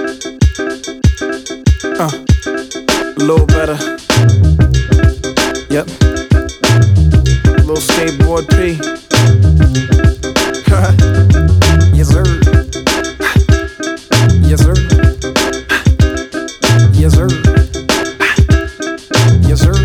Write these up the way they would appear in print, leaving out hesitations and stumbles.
A little better. Yep. Little skateboard P. Yes, sir. Yes, sir. Yes, sir. Yes, sir.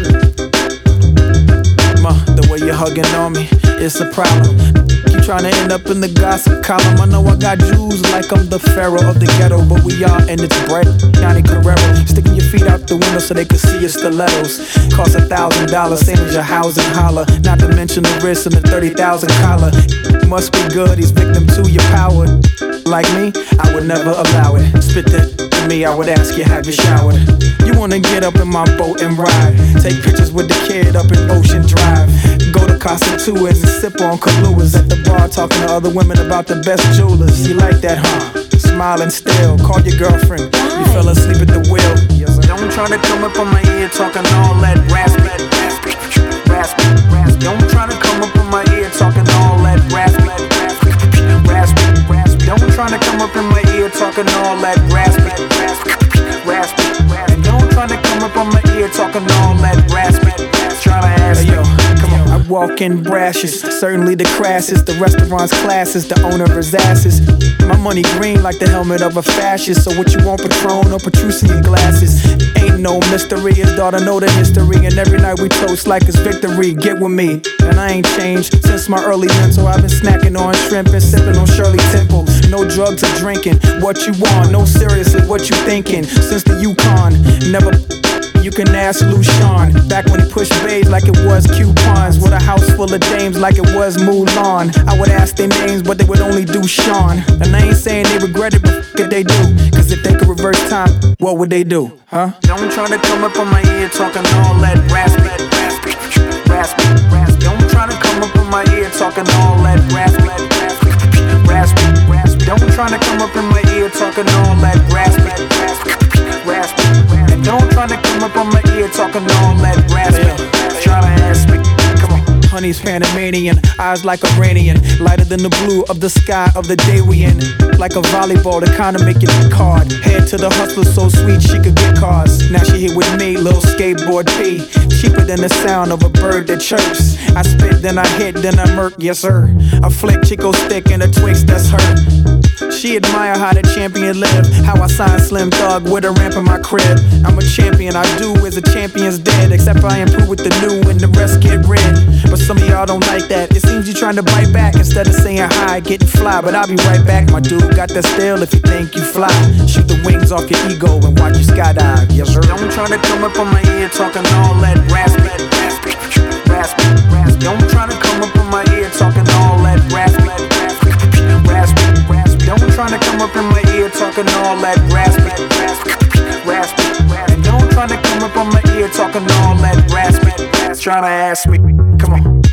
The way you're hugging on me, it's a problem. Keep trying to end up in the gossip column. I know I got Jews like I'm the pharaoh of the ghetto, but we are, and it's bread. Johnny Carrero, sticking your feet out the window so they can see your stilettos. Cost $1,000, same as your house in Holla. Not to mention the wrist and the 30,000 collar. Must be good, he's victim to your power. Like me, I would never allow it. Spit that to me, I would ask you, have you showered? You wanna get up in my boat and ride? Take pictures with the kid up in Ocean Drive. Go to Casa Tuas and sip on Kahlúas at the bar, talking to other women about the best jewelers. You like that, huh? Smiling still, call your girlfriend. You fell asleep at the wheel. Don't try to come up on my ear talking all that raspy. Don't try to come up on my ear talking all that raspy. Don't try to come up in my ear talking all that raspy. And don't try to come up on my ear talking all that raspy. Try to ask me. Come on. I walk in brashes, certainly the crassest. The restaurant's classes, the owner is asses. My money green like the helmet of a fascist. So what you want, Patron or Petrus in your glasses? Ain't no mystery, his daughter know the history. And every night we toast like it's victory. Get with me, and I ain't changed since my early mental. I've been snacking on shrimp and sipping on Shirley Temple. No drugs or drinking, what you want? No, seriously, what you thinking? Since the Yukon, never. You can ask Lucian, back when he pushed babes like it was coupons. With a house full of dames like it was Mulan. I would ask their names, but they would only do Sean. And I ain't saying they regret it, but could they do? Cause if they could reverse time, what would they do? Huh? Don't try to come up on my ear talking all that raspy. Don't try to come up on my ear talking all that raspy. Don't try to come up in my ear talking all that raspy. And don't try to come up on my ear talking all that raspy. Try to ask me. Come on. Honey's Panamanian, eyes like Iranian, lighter than the blue of the sky of the day we in. Like a volleyball, the kind of make it card. Head to the hustler, so sweet she could get cars. Now she here with me, little skateboard P. Cheaper than the sound of a bird that chirps. I spit, then I hit, then I murk, yes sir. I flick Chico stick and a Twix, that's her. She admire how the champion live. How I sign Slim Thug with a ramp in my crib. I'm a champion, I do as a champion's dead. Except I improve with the new and the rest get red. But some of y'all don't like that. It seems you trying to bite back instead of saying hi, getting fly. But I'll be right back, my dude. Got that style if you think you fly. Shoot the wings off your ego and watch you skydive. Yes sir. Don't try to come up on my ear talking all that raspy. Don't try to come up on my ear talking all that raspy. Don't try to come up in my ear talking all that raspy. And don't try to come up on my ear talking all that raspy. Try to ask me. Come on.